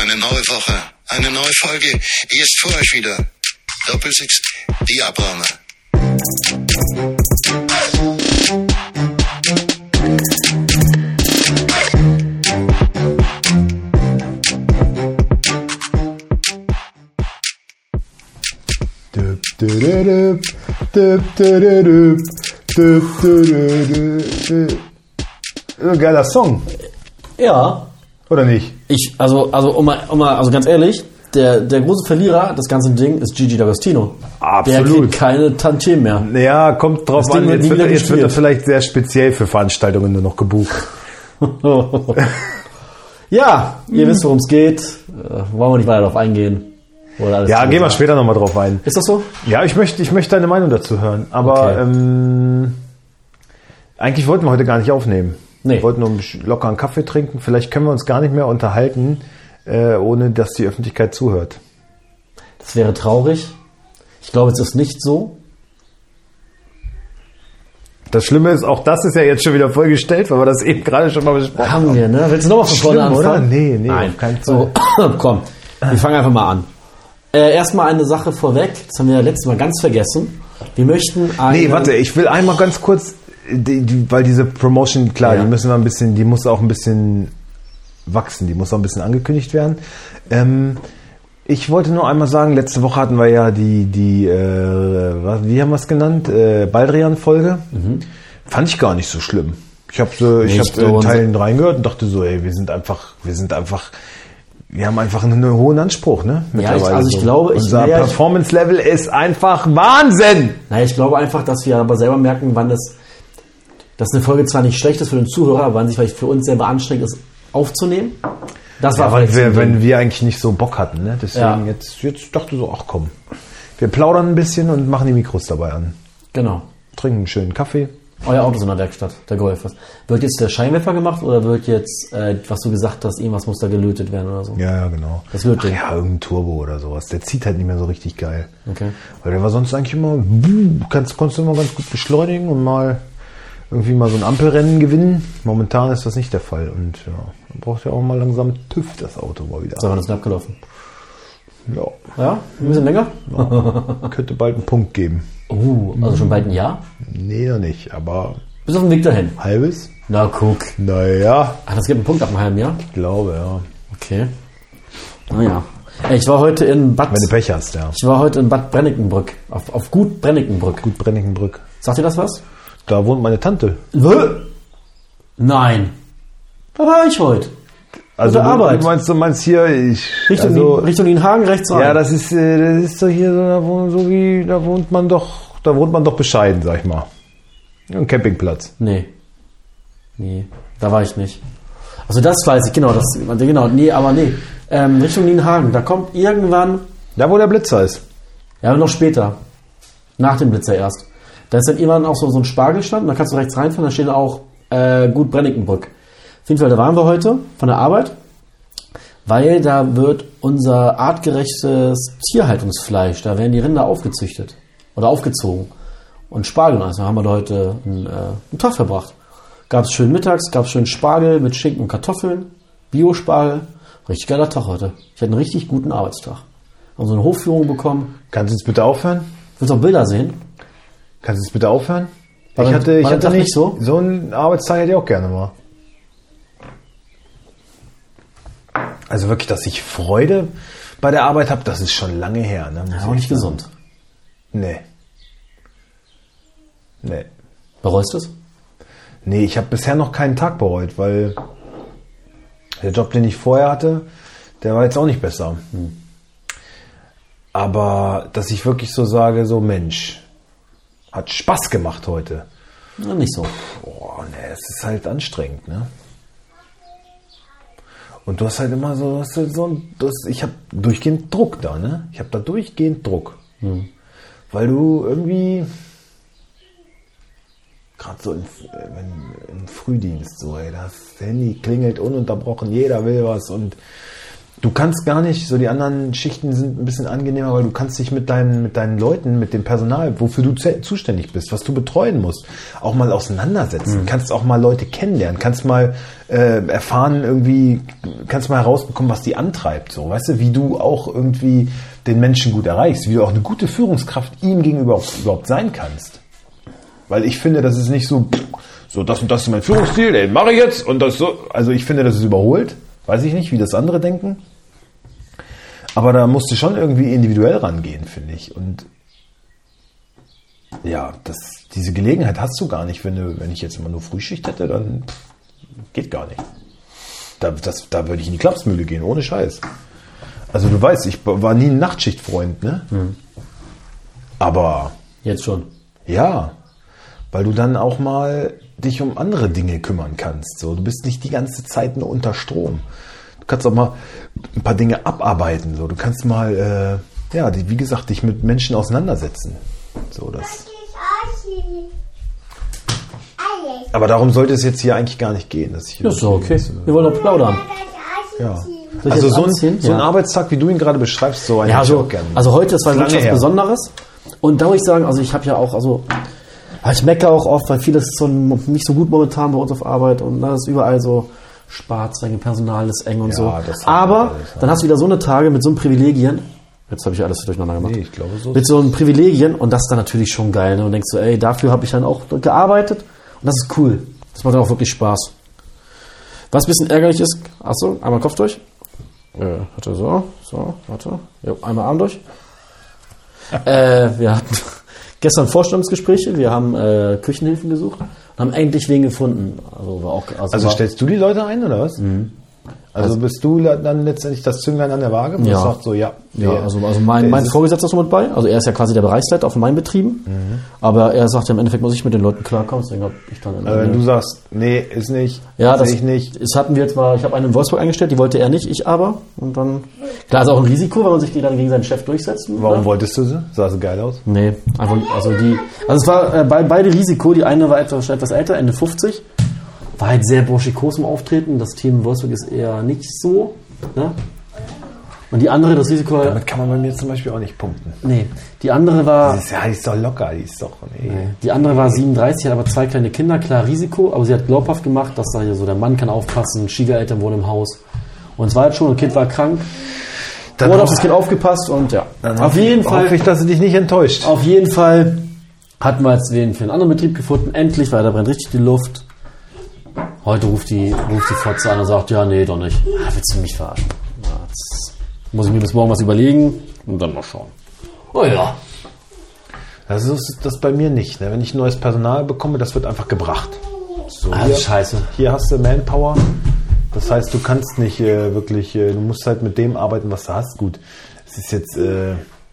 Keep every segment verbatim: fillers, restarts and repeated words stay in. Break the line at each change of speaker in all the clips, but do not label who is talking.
eine neue Woche, eine neue Folge. Hier ist für euch wieder Doppelsechs, die Abrahame.
Ein geiler Song.
Ja.
Oder nicht?
Ich, also, also, um mal, um mal, also ganz ehrlich, der, der große Verlierer des ganzen Ding ist Gigi D'Agostino.
Absolut.
Der kriegt keine Tantiemen mehr.
Ja, kommt drauf
Das Ding
an.
wird
Jetzt
nie
wird,
wieder
jetzt wird er
gespielt.
vielleicht sehr speziell für Veranstaltungen nur noch gebucht.
Ja, ihr wisst, worum es geht. Äh, wollen wir nicht weiter darauf eingehen. Oder alles
Ja,
zu
gehen wir
sagen.
später nochmal drauf ein.
Ist das so?
Ja, ich möchte, ich möchte deine Meinung dazu hören. Aber
Okay.
ähm, eigentlich wollten wir heute gar nicht aufnehmen.
Nee.
Wir wollten nur einen lockeren Kaffee trinken. Vielleicht können wir uns gar nicht mehr unterhalten, äh, ohne dass die Öffentlichkeit zuhört.
Das wäre traurig. Ich glaube, es ist nicht so.
Das Schlimme ist, auch das ist ja jetzt schon wieder vollgestellt, weil wir das eben gerade schon mal besprochen haben.
Haben wir, ne? Willst du nochmal von vorne
Schlimm,
anfangen?
oder? Nee, nee,
Nein.
auf keinen Fall.
So, komm, wir fangen einfach mal an. Äh, erstmal eine Sache vorweg, das haben wir ja letztes Mal ganz vergessen. Wir möchten eine...
Nee, warte, ich will einmal ganz kurz, die, die, weil diese Promotion, klar,
Ja.
die müssen wir ein bisschen, die muss auch ein bisschen wachsen, die muss auch ein bisschen angekündigt werden. Ähm, ich wollte nur einmal sagen, letzte Woche hatten wir ja die, die, äh, was, wie haben wir es genannt, äh, Baldrian-Folge. Mhm. Fand ich gar nicht so schlimm. Ich habe so, ich
Nicht
habe
so
in Teilen reingehört und dachte so, ey, wir sind einfach, wir sind einfach, wir haben einfach einen hohen Anspruch, ne?
Ja, ich, also ich
so.
glaube, ich,
Unser
naja, ich,
Performance-Level ist einfach Wahnsinn!
naja, ich glaube einfach, dass wir aber selber merken, wann das, dass eine Folge zwar nicht schlecht ist für den Zuhörer, aber wann sich vielleicht für uns selber anstrengend ist, aufzunehmen. Das war
Ja, weil
vielleicht
wir,
so ein
wenn
Ding.
wir eigentlich nicht so Bock hatten, ne? Deswegen
Ja.
jetzt, jetzt dachte ich so, ach komm. Wir plaudern ein bisschen und machen die Mikros dabei an.
Genau.
Trinken einen schönen Kaffee.
Euer Auto ist in der Werkstatt, der Golf. Wird jetzt der Scheinwerfer gemacht oder wird jetzt, äh, was du gesagt hast, irgendwas muss da gelötet werden oder so?
Ja, ja, genau.
Das wird
ach
Ding.
ja, irgendein Turbo oder sowas. Der zieht halt nicht mehr so richtig geil.
Okay.
Weil der war sonst eigentlich immer, du kannst, konntest du immer ganz gut beschleunigen und mal irgendwie mal so ein Ampelrennen gewinnen. Momentan ist das nicht der Fall. Und ja, man braucht ja auch mal langsam TÜV, das Auto mal wieder.
So, wann ist denn abgelaufen?
Ja,
Ja? Ein bisschen länger?
ja. Könnte bald einen Punkt geben.
Uh, also schon bald ein Jahr?
Nee, noch nicht, aber
Bis auf den Weg dahin.
halbes?
Na, guck.
Naja,
Ach, das gibt einen Punkt ab einem halben Jahr?
ich glaube, ja.
Okay. Naja. Ey, ich war heute in Bad...
Wenn du Pech hast, ja.
Ich war heute in Bad Brennickenbrück. Auf, auf Gut Brennickenbrück.
Gut, Brennickenbrück.
Sagt ihr das was?
Da wohnt meine Tante.
Nein. Da war ich heute.
Also
der
du,
Arbeit.
du meinst, du meinst hier, ich,
Richtung,
also,
Richtung Nienhagen, rechts rein.
ja, das ist, äh, das ist doch hier so, da wohnt, so wie, da wohnt man doch, da wohnt man doch bescheiden, sag ich mal. Ein Campingplatz.
Nee. Nee, da war ich nicht. Also das weiß ich, genau, das, genau, nee, aber nee. Ähm, Richtung Nienhagen, da kommt irgendwann,
Da, wo der Blitzer ist.
ja, noch später. Nach dem Blitzer erst. Da ist dann irgendwann auch so, so ein Spargelstand, und da kannst du rechts reinfahren, da steht auch äh, Gut Brennickenbrück. Auf jeden Fall, da waren wir heute von der Arbeit, weil da wird unser artgerechtes Tierhaltungsfleisch, da werden die Rinder aufgezüchtet oder aufgezogen. Und Spargel, also haben wir da heute einen, äh, einen Tag verbracht. Gab es schön mittags, gab es schön Spargel mit Schinken und Kartoffeln, Bio-Spargel. Richtig geiler Tag heute. Ich hatte einen richtig guten Arbeitstag. Haben so eine Hofführung bekommen.
Kannst du jetzt bitte aufhören?
Willst du auch Bilder sehen?
Kannst du jetzt bitte aufhören?
War
ich
dein-
hatte, ich
war dein
hatte
Tag
nicht
nicht so?
So einen Arbeitstag hätte ich auch gerne mal. Also wirklich, dass ich Freude bei der Arbeit habe, das ist schon lange her. Ne, muss
Ja,
ich
auch nicht
sagen.
gesund.
Nee. Nee.
Bereust du es?
Nee, ich habe bisher noch keinen Tag bereut, weil der Job, den ich vorher hatte, der war jetzt auch nicht besser. Hm. Aber dass ich wirklich so sage, so Mensch, hat Spaß gemacht heute.
Ja, nicht so.
Boah, nee, es ist halt anstrengend, ne? Und du hast halt immer so, du hast halt so ein, du hast, ich habe durchgehend Druck da, ne? Ich habe da durchgehend Druck. Hm. Weil du irgendwie, gerade so im, wenn, im Frühdienst, so, ey, das Handy klingelt ununterbrochen, jeder will was und du kannst gar nicht, so die anderen Schichten sind ein bisschen angenehmer, weil du kannst dich mit deinen, mit deinen Leuten, mit dem Personal, wofür du z- zuständig bist, was du betreuen musst, auch mal auseinandersetzen. Mhm. Kannst auch mal Leute kennenlernen, kannst mal äh, erfahren irgendwie, kannst mal herausbekommen, was die antreibt, so, weißt du, wie du auch irgendwie den Menschen gut erreichst, wie du auch eine gute Führungskraft ihm gegenüber auch, überhaupt sein kannst. Weil ich finde, das ist nicht so, so das und das ist mein Führungsstil, den mache ich jetzt und das so, also ich finde, das ist überholt. Weiß ich nicht, wie das andere denken. Aber da musst du schon irgendwie individuell rangehen, finde ich. Und ja, das, diese Gelegenheit hast du gar nicht. Wenn, du, wenn ich jetzt immer nur Frühschicht hätte, dann pff, geht gar nicht. Da, das, da würde ich in die Klapsmühle gehen, ohne Scheiß. Also du weißt, ich war nie ein Nachtschichtfreund, ne? Hm. Aber...
Jetzt schon.
Ja, weil du dann auch mal dich um andere Dinge kümmern kannst. So, du bist nicht die ganze Zeit nur unter Strom. Du kannst auch mal ein paar Dinge abarbeiten. So, du kannst mal, äh, ja, die, wie gesagt, dich mit Menschen auseinandersetzen. So, das. Aber darum sollte es jetzt hier eigentlich gar nicht gehen. Dass ich
das ist doch okay. Wir wollen doch plaudern.
Ja. Also so ein, so ein ja. Arbeitstag, wie du ihn gerade beschreibst, so einen
ja, also,
auch gerne.
Also heute ist wirklich was her. Besonderes. Und da muss ich sagen, also ich habe ja auch, also ich meckere auch oft, weil vieles ist so nicht so gut momentan bei uns auf Arbeit und da ist überall so Sparzwänge, Personal ist eng und ja, so. Aber alles, ja. Dann hast du wieder so eine Tage mit so einem Privilegien. Jetzt habe ich alles durcheinander gemacht. Nee, ich glaube so. Mit so einem Privilegien und das ist dann natürlich schon geil. Ne? Und denkst du, ey, dafür habe ich dann auch gearbeitet und das ist cool. Das macht dann auch wirklich Spaß. Was ein bisschen ärgerlich ist, achso, einmal Kopf durch. Äh, warte, so, so, warte. Ja, einmal Arm durch. äh, wir hatten gestern Vorstellungsgespräche, wir haben äh, Küchenhilfen gesucht und haben endlich wen gefunden. Also, war auch, also,
also
war,
stellst du die Leute ein, oder was? Mhm. Also, also bist du dann letztendlich das Zünglein an der Waage?
Ja.
Sagt so, ja,
ja, also, also mein, mein Vorgesetzter ist noch mit bei. Also er ist ja quasi der Bereichsleiter auf meinen Betrieben. Mhm. Aber er sagt ja, im Endeffekt muss ich mit den Leuten klarkommen. Deswegen habe ich dann...
Also wenn du sagst, nee, ist nicht,
ja, das
ich nicht.
Das hatten wir jetzt mal, ich habe einen in Wolfsburg eingestellt, die wollte er nicht, ich aber. Und dann... Klar, ist auch ein Risiko, wenn man sich dann gegen seinen Chef durchsetzt.
Warum
ne?
wolltest du sie? Sah sie geil aus?
Nee, einfach, also die... Also es war äh, beide Risiko. Die eine war etwas, etwas älter, Ende fünfzig. War halt sehr burschikos im Auftreten. Das Team in Wolfsburg ist eher nicht so... Ne? Und die andere, das Risiko...
Damit kann man bei mir zum Beispiel auch nicht punkten.
Nee, die andere war...
Die ist, ja, die ist doch locker, die ist doch... Nee.
Nee. Die andere war siebenunddreißig, hat aber zwei kleine Kinder, klar Risiko, aber sie hat glaubhaft gemacht, dass da hier so der Mann kann aufpassen, Schwiegereltern wohnen im Haus. Und es war halt schon, ein Kind war krank. Dann wurde auf das Kind aufgepasst und ja.
Dann auf jeden Fall... hoffe ich, dass sie dich nicht enttäuscht.
Auf jeden Fall hatten wir jetzt wen für einen anderen Betrieb gefunden, endlich, weil da brennt richtig die Luft. Heute ruft die, ruft die Fotze an und sagt, ja, nee, doch nicht. Ah, willst du mich verarschen? Ja, jetzt muss ich mir bis morgen was überlegen und dann mal schauen. Oh ja.
Das ist das bei mir nicht. Ne? Wenn ich neues Personal bekomme, das wird einfach gebracht. So,
ah,
hier,
scheiße.
Hier hast du Manpower. Das heißt, du kannst nicht äh, wirklich, äh, du musst halt mit dem arbeiten, was du hast. Gut, es ist jetzt... Äh,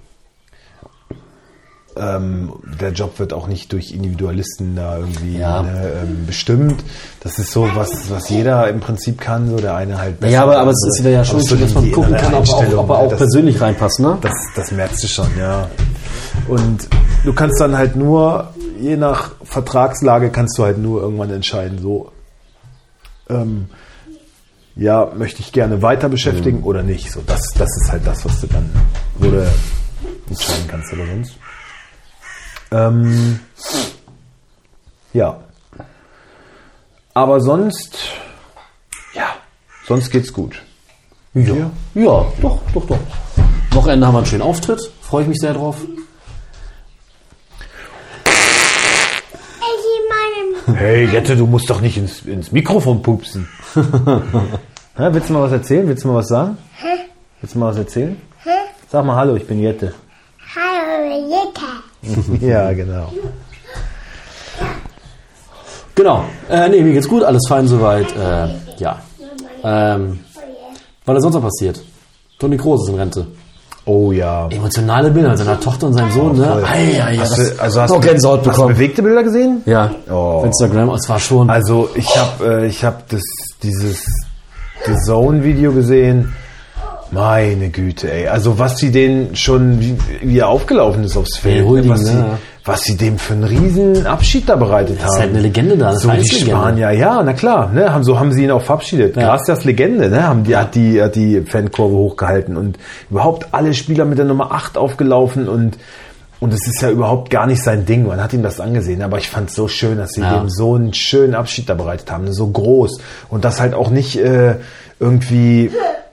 Ähm, der Job wird auch nicht durch Individualisten da irgendwie
ja.
ne, ähm, bestimmt. Das ist so, was, was jeder im Prinzip kann, so der eine halt besser.
Ja, aber, aber es ist ja schon, so, dass man gucken kann, ob er auch, ob er auch das, persönlich reinpasst, ne?
Das, das merkst du schon, ja. Und du kannst dann halt nur, je nach Vertragslage, kannst du halt nur irgendwann entscheiden, so, ähm, ja, möchte ich gerne weiter beschäftigen mhm. oder nicht. So, das, das ist halt das, was du dann oder entscheiden kannst oder sonst. Ähm, ja. Aber sonst, ja, sonst geht's gut.
Ja, ja, ja doch, doch, doch. Wochenende haben wir einen schönen Auftritt. Freue ich mich sehr drauf.
Hey, Jette, du musst doch nicht ins, ins Mikrofon pupsen. Ha, willst du mal was erzählen? Willst du mal was sagen? Willst du mal was erzählen? Sag mal Hallo, ich bin Jette.
Hallo, Jette.
Ja, genau.
Genau. Äh, nee, mir geht's gut, alles fein soweit. Äh, ja. Ähm, was ist sonst noch passiert? Toni Kroos ist in Rente.
Oh ja.
Emotionale Bilder mit seiner Tochter und seinem Sohn, ne? Ei, ei,
hast
das,
du, also hast
noch Gänsehaut
bekommen. Hast du bewegte Bilder gesehen?
Ja.
Oh.
Auf Instagram, es war schon.
Also ich habe äh, ich habe das dieses The Zone Video gesehen. Meine Güte, ey. Also was sie denen schon, wie, wie er aufgelaufen ist aufs Feld.
Hey, Holding,
was, sie,
ja.
was sie dem für einen riesen Abschied da bereitet haben.
Das ist halt eine Legende da, eine
so die
Vereinslegende.
Spanier, ja, na klar, ne, haben, so haben sie ihn auch verabschiedet.
Ja.
Gracias Legende, ne, haben die, hat die, hat die Fankurve hochgehalten und überhaupt alle Spieler mit der Nummer acht aufgelaufen und Und es ist ja überhaupt gar nicht sein Ding. Man hat ihm das angesehen. Aber ich fand es so schön, dass sie
Ja.
dem so einen schönen Abschied da bereitet haben. So groß. Und das halt auch nicht äh, irgendwie...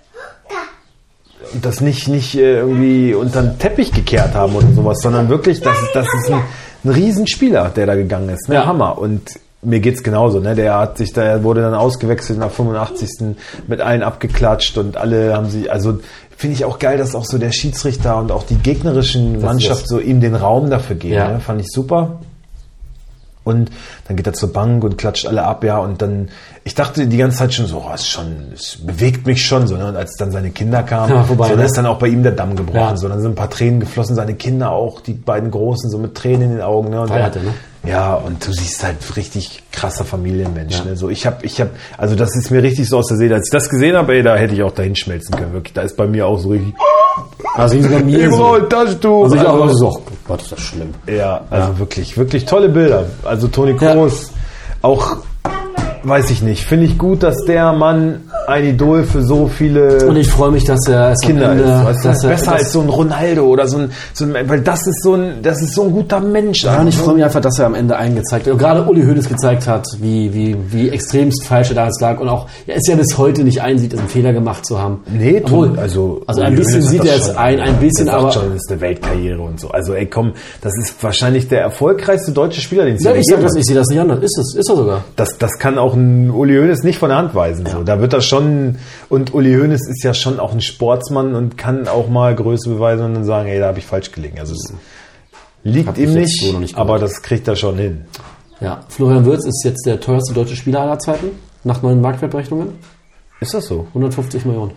das nicht, nicht äh, irgendwie unter den Teppich gekehrt haben oder sowas. Sondern wirklich, das ist, das ist ein, ein Riesenspieler, der da gegangen ist. Ne?
Ja.
Hammer. Und mir geht's genauso. Ne? Der hat sich da, er wurde dann ausgewechselt nach fünfundachtzigsten mit allen abgeklatscht. Und alle haben sie... also finde ich auch geil, dass auch so der Schiedsrichter und auch die gegnerischen
Das
Mannschaft
ist-
so ihm den Raum dafür geben.
Ja.
Ne? Fand ich super. Und dann geht er zur Bank und klatscht alle ab, ja. Und dann, ich dachte die ganze Zeit schon so, oh, ist schon, es bewegt mich schon so. Ne? Und als dann seine Kinder kamen,
Ja, vorbei,
so,
ne?
dann ist dann auch bei ihm der Damm gebrochen.
Ja.
So, dann sind ein paar Tränen geflossen, seine Kinder auch, die beiden Großen, so mit Tränen in den Augen. Ne? Und
Feiert
der-
er, ne?
Ja, und du siehst halt richtig krasser Familienmensch.
Ja.
Ne? So, ich habe, ich habe, also das ist mir richtig so aus der Seele. Als ich das gesehen habe, ey, da hätte ich auch dahin schmelzen können. Wirklich, da ist bei mir auch so richtig.
Also ich sogar mir
Ich
so.
brauche ein Taschentuch.
Also ich auch
Also-
so, oh Gott, ist das schlimm.
Ja, also wirklich, wirklich tolle Bilder. Also Toni
Ja.
Kroos, auch, weiß ich nicht, finde ich gut, dass der Mann ein Idol für so viele
Und ich freue mich, dass er es am
Kinder
Ende,
ist. Weißt du?
dass er,
Besser
dass,
als so ein Ronaldo oder so ein, so ein, weil das ist so ein, das ist so ein guter Mensch.
Ja, und ich freue mich einfach, dass er am Ende eingezeigt hat. Und gerade Uli Hoeneß gezeigt hat, wie, wie, wie extremst falsch er da jetzt lag. Und auch, er ist ja bis heute nicht einsieht, einen Fehler gemacht zu haben.
Nee,
Obwohl,
also,
also
Uli
ein bisschen
Hoeneß hat
sieht
das
er es
schon-
ein, ein bisschen,
der sagt
aber.
schon, das ist eine Weltkarriere und so. Also ey, komm, das ist wahrscheinlich der erfolgreichste deutsche Spieler, den es
Ja,
je
ich sag
gegeben
das,
hat.
ich sehe das nicht anders. Ist es, ist er sogar.
Das, das kann auch ein Uli Hoeneß nicht von der Hand weisen. So. Da wird er schon, und Uli Hoeneß ist ja schon auch ein Sportsmann und kann auch mal Größe beweisen und dann sagen, ey, da habe ich falsch gelegen. Also es liegt
Hab
ihm
ich jetzt
nicht,
so noch nicht
aber
gehört.
das kriegt er schon hin.
Ja. Florian Wirtz ist jetzt der teuerste deutsche Spieler aller Zeiten. Nach neuen Marktwertberechnungen.
Ist das so?
hundertfünfzig Millionen.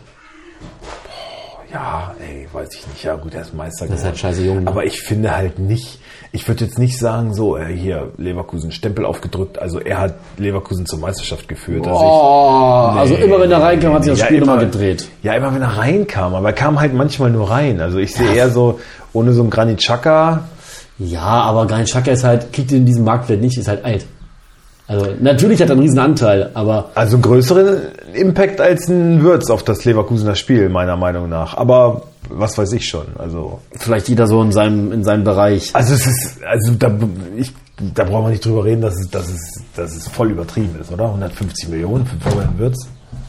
Ja, ey, weiß ich nicht. Ja gut, er ist Meister
Das ist halt
geworden.
scheiße jung. Ne?
Aber ich finde halt nicht, ich würde jetzt nicht sagen, so, äh, hier, Leverkusen, Stempel aufgedrückt. Also er hat Leverkusen zur Meisterschaft geführt. Also ich,
Oh, also
Nee,
immer wenn er reinkam, hat sich das
ja,
Spiel nochmal
immer-
gedreht.
Ja, immer wenn er reinkam, aber er kam halt manchmal nur rein. Also ich sehe eher so, ohne so einen Granit Xhaka.
Ja, aber Granit Xhaka ist halt, kriegt in diesem Marktwert nicht, ist halt alt. Also natürlich hat er einen riesen Anteil, aber
Also einen größeren Impact als ein Würz auf das Leverkusener Spiel, meiner Meinung nach. Aber was weiß ich schon. Also,
vielleicht jeder so in seinem, in seinem Bereich.
also es ist, also da, ich, da brauchen wir nicht drüber reden, dass es, dass es, dass es voll übertrieben ist, oder? hundertfünfzig Millionen für Florian Würz.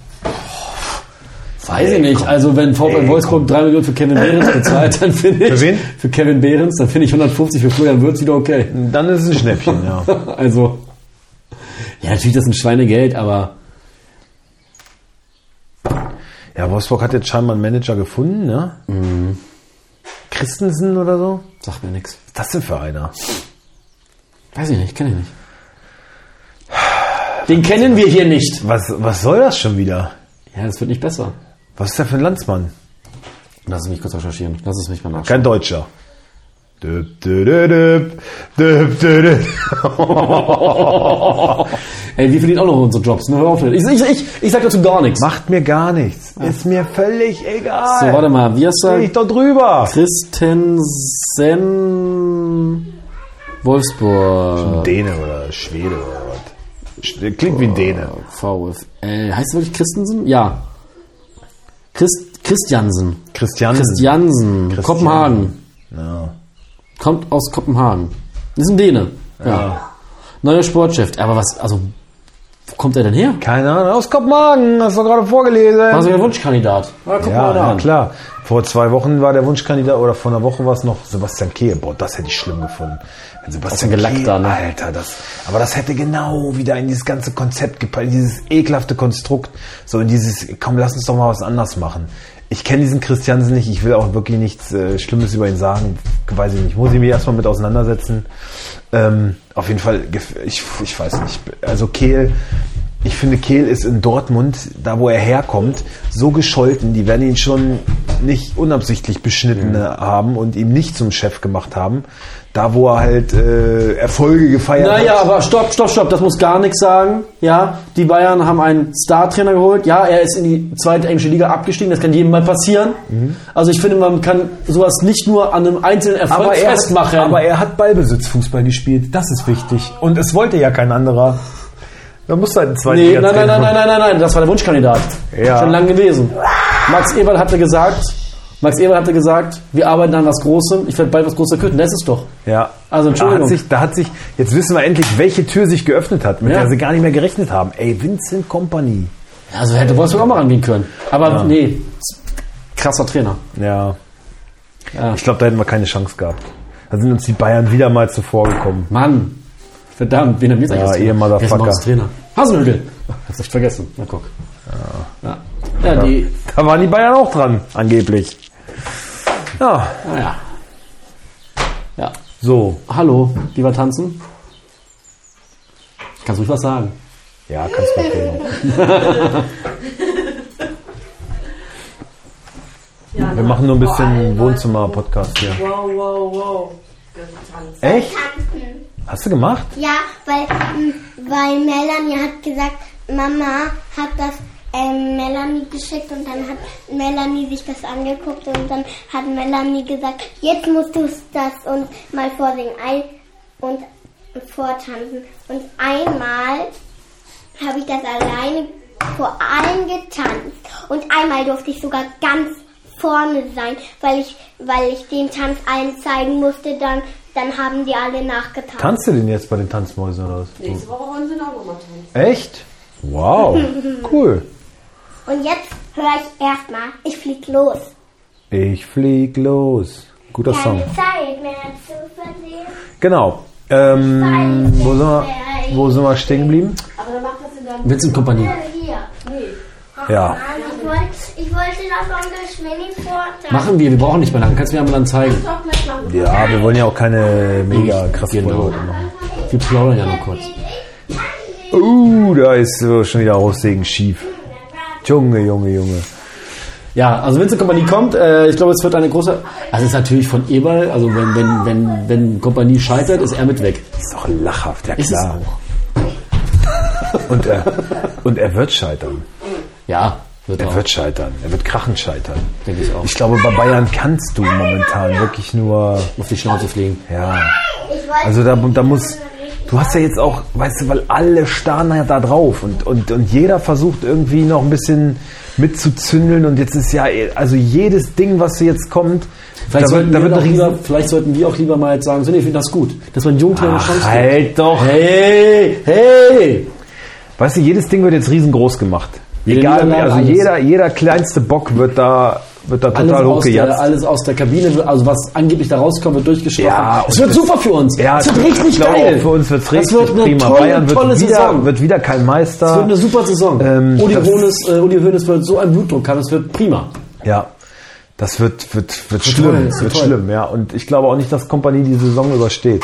Weiß
Ey,
ich nicht.
komm.
Also wenn VfL
Ey,
Wolfsburg drei Millionen für Kevin Behrens bezahlt, dann finde ich...
Für wen?
Für Kevin Behrens, dann finde ich hundertfünfzig für Florian Wirtz wieder okay.
Dann ist es ein Schnäppchen, ja.
Also, ja, natürlich, das ist ein Schweinegeld, aber
Ja, Wolfsburg hat jetzt scheinbar einen Manager gefunden, ne? Mhm. Christensen oder so?
sagt mir nichts.
Was ist das denn für einer?
Weiß ich nicht, kenne ich nicht. Den kennen wir hier nicht.
Was, was soll das schon wieder?
Ja, das wird nicht besser.
Was ist der für ein Landsmann?
Lass es mich kurz recherchieren. Lass es mich mal nachschauen.
Kein Deutscher. Düb, düb, düb, düb, düb, düb.
Ey, wir verdienen auch noch unsere Jobs. Ne? Hör auf. Ich, ich, ich, ich sag dazu gar nichts.
Macht mir gar nichts. Ist mir völlig egal.
So, warte mal. Wie heißt
Geh
er?
ich doch drüber.
Christensen Wolfsburg.
Däne oder Schwede oder was. Klingt wie ein Däne.
VfL. Heißt er wirklich Christensen? Ja. Christ, Christiansen.
Christian.
Christiansen.
Christian.
Kopenhagen.
Ja.
Kommt aus Kopenhagen. Ist ein Däne. Ja. Neuer Sportchef. Aber was, also, wo kommt er denn her?
Keine Ahnung. Aus Kopenhagen. Hast du gerade vorgelesen.
War so der Wunschkandidat. Ja, guck
Ja,
mal da
ja,
an.
klar. Vor zwei Wochen war der Wunschkandidat, oder vor einer Woche war es noch Sebastian Kehl. Boah, das hätte ich schlimm gefunden. Wenn Sebastian
Aus dem Gelack
Kehl,
da, ne?
Alter, das, aber das hätte genau wieder in dieses ganze Konzept gepasst, in dieses ekelhafte Konstrukt, so in dieses, komm, lass uns doch mal was anders machen. Ich kenne diesen Christiansen nicht, ich will auch wirklich nichts äh, Schlimmes über ihn sagen, weiß ich nicht, muss ich mich erstmal mit auseinandersetzen. Ähm, auf jeden Fall, gef- ich, ich weiß nicht, also Kehl, ich finde, Kehl ist in Dortmund, da wo er herkommt, so gescholten, die werden ihn schon nicht unabsichtlich beschnitten mhm. haben und ihn nicht zum Chef gemacht haben. Da, wo er halt äh, Erfolge gefeiert
naja,
hat.
Naja, aber stopp, stopp, stopp, das muss gar nichts sagen. Ja, die Bayern haben einen Star-Trainer geholt. Ja, er ist in die zweite englische Liga abgestiegen. Das kann jedem mal passieren. Mhm. Also ich finde, man kann sowas nicht nur an einem einzelnen Erfolg
aber
festmachen.
Hat, aber er hat Ballbesitzfußball gespielt. Das ist wichtig. Und es wollte ja kein anderer. Da musste halt ein zweiter
nee, nein, nein, nein, nein, nein, nein, nein, das war der Wunschkandidat.
Ja.
Schon lange gewesen. Max Eberl hatte gesagt, Max Eberl hatte gesagt, wir arbeiten an was Großem, ich werde bald was Großes künden, das ist es doch.
Ja.
Also Entschuldigung.
Da hat, sich, da hat sich, jetzt wissen wir endlich, welche Tür sich geöffnet hat, mit ja. der sie gar nicht mehr gerechnet haben. Ey, Vincent Kompany.
Also hätte Wolfsburg auch mal rangehen können. Aber ja. nee, krasser Trainer.
Ja. ja. Ich glaube, da hätten wir keine Chance gehabt. Da sind uns die Bayern wieder mal zuvor gekommen.
Mann, verdammt, wen haben wir jetzt
ja,
eigentlich?
Ja, Motherfucker.
Trainer. Hasenhügel. Hab's echt vergessen. Na guck. Ja. Ja. Ja, die,
da waren die Bayern auch dran, angeblich. Ja.
Naja. Ja.
So.
Hallo, die wir tanzen? Kannst du ruhig was sagen?
Ja, kannst du reden. Wir machen nur ein bisschen Wohnzimmer-Podcast hier.
Wow, wow, wow.
Echt? Hast du gemacht?
Ja, weil, weil Melanie hat gesagt, Mama hat das ähm, Melanie geschickt und dann hat Melanie sich das angeguckt und dann hat Melanie gesagt, jetzt musst du das und mal vorsingen ein und vortanzen. Und einmal habe ich das alleine vor allen getanzt und einmal durfte ich sogar ganz vorne sein, weil ich, weil ich den Tanz allen zeigen musste, dann, dann haben die alle nachgetanzt.
Tanzt du denn jetzt bei den Tanzmäusen oder was?
Nächste Woche wollen sie auch nochmal tanzen.
Echt? Wow, cool.
Und jetzt höre ich erstmal, ich flieg los.
Ich flieg los. Guter
Keine
Song.
Zeit mehr zu verlieren.
Genau. Ähm, wo sind wir, wo sind wir stehen geblieben?
Aber dann macht das in deinem...
Vincent Kompany.
Hier.
Nee.
Ja.
Ich wollte, ich wollte das noch geschwind vortragen.
Machen wir, wir brauchen nicht mehr lange. Kannst du mir einmal dann zeigen.
Doch, gleich machen.
Ja, wir wollen ja auch keine mega krasse
Genau.
Folge machen.
Wir plaudern ja noch kurz.
Uh, da ist so schon wieder Raussegen schief. Junge, Junge, Junge.
Ja, also Vincent Kompany kommt. Äh, ich glaube, es wird eine große... Also es ist natürlich von Eberl, also wenn, wenn, wenn, wenn Kompany scheitert, ist er mit weg.
Ist doch lachhaft, ja
Ist
klar.
es auch.
Und er, und er wird scheitern.
Ja, wird
Er
auch.
wird scheitern. Er wird krachend scheitern.
Denke ich auch.
Ich glaube, bei Bayern kannst du momentan wirklich nur...
Auf die Schnauze fliegen.
Ja.
Ich wollte
Also da, da muss... Du hast ja jetzt auch, weißt du, weil alle starren ja da drauf und, und, und jeder versucht irgendwie noch ein bisschen mitzuzündeln und jetzt ist ja, also jedes Ding, was jetzt kommt,
Vielleicht,
da
sollten
wird, da
wir
wird
doch
eine
lieber,
riesen...
vielleicht sollten wir auch lieber mal jetzt sagen, so, nee, ich finde das gut, dass man jungen eine
Ach,
Chance
halt doch.
gibt. Hey, hey!
Weißt du, jedes Ding wird jetzt riesengroß gemacht.
Jede
Egal,
Niederlage,
also
alles.
jeder, jeder kleinste Bock wird da, wird da
Alles
total
aus, der,
hochgejatzt.
alles aus der Kabine, also was angeblich da rauskommt, wird durchgestochen.
Ja,
es
und
wird
das-
super für uns.
Ja,
es wird richtig
ich glaube,
geil.
auch für uns wird's
Das
richtig
wird eine
prima.
tolle,
Bayern wird
tolle
wieder,
Saison.
wird wieder kein Meister.
Es wird eine super Saison.
Ähm,
Uli
das-
Hoeneß, äh, Uli Hoeneß wird so einen Blutdruck haben, es wird prima.
Ja, das wird, wird, wird
toll,
schlimm,
das
wird
wird toll.
schlimm, ja. Und ich glaube auch nicht, dass Kompanie die Saison übersteht.